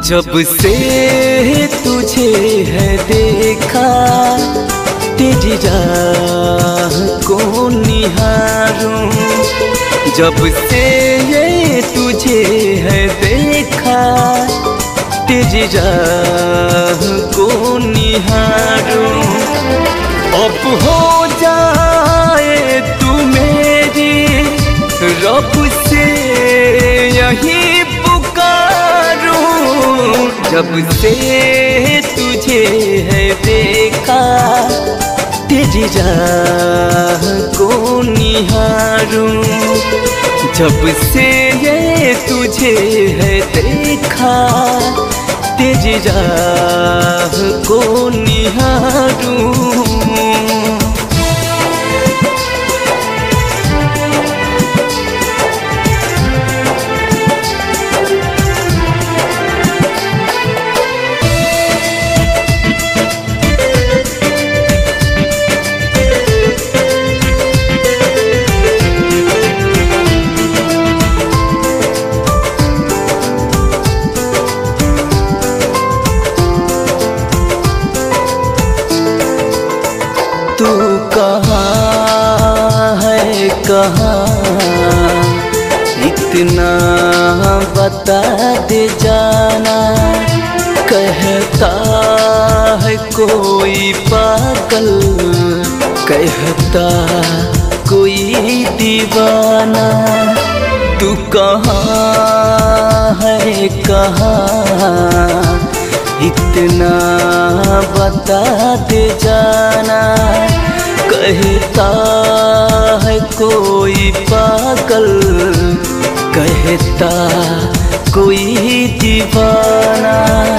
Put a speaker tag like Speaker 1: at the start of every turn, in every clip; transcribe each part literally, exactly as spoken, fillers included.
Speaker 1: जब से तुझे है देखा तेरी राह को निहारूं, जब से ये तुझे है देखा तेरी राह को निहारूं। अब हो जाए तू मेरी रब से यही पुकारूं, जब से तुझे है देखा तेरी राह को निहारूं, जब से ये तुझे है देखा तेरी राह को निहारूं। तू कहाँ है कहाँ इतना बता दे जाना, कहता है कोई पागल, कहता कोई दीवाना। तू कहाँ है कहाँ इतना बता दे जाना, कहता है कोई पागल, कहता कोई दीवाना।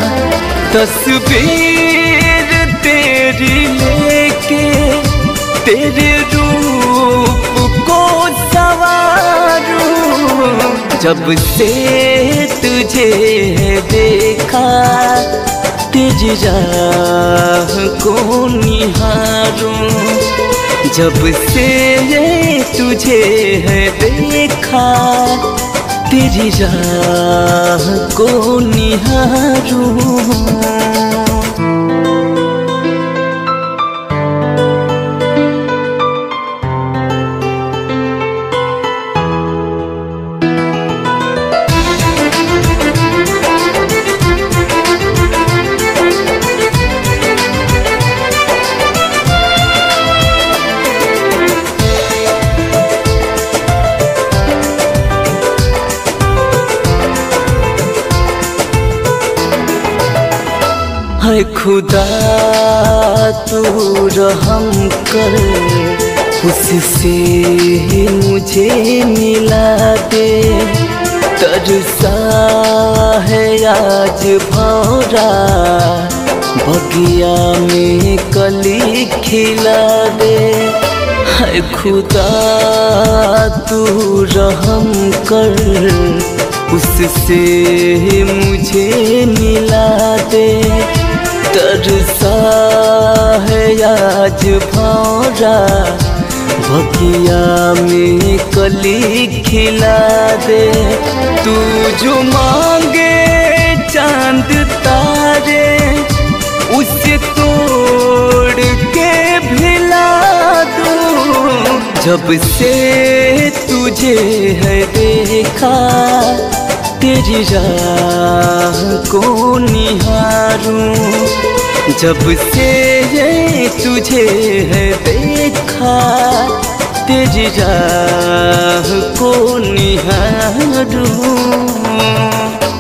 Speaker 1: तस्वीर तेरी लेके तेरे रूप को संवारूं, जब से तुझे देखा तेरी राह को निहारूं, जब से ये तुझे है देखा तेरी राह को निहारूं। है खुदा तू रहम कर, उससे ही मुझे मिला दे, तरसा है आज भौरा बगिया में कली खिला दे। है खुदा तू रहम कर, उससे ही मुझे मिला दे, तरसा है आज भौरा बगिया में कली खिला दे। तू जो मांगे चांद तारे उसे तोड़ के भिला दूं, जब से तुझे है देखा तेरी राह को निहारूं, जब से ये तुझे है देखा तेरी राह को निहारूं।